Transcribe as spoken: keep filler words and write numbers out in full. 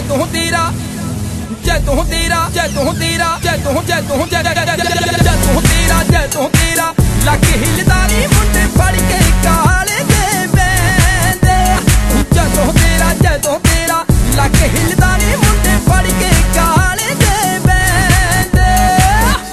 ਤੂੰ ਤੇਰਾ ਜੈ ਤੂੰ ਤੇਰਾ ਜੈ ਤੂੰ ਤੇਰਾ ਜੈ ਤੂੰ ਜੈ ਤੂੰ ਜੈ ਤੂੰ ਤੇਰਾ ਜੈ ਤੂੰ ਤੇਰਾ ਲੱਗ ਹਿਲਦਾ ਨੀ ਮੁੰਡੇ ਫੜ ਕੇ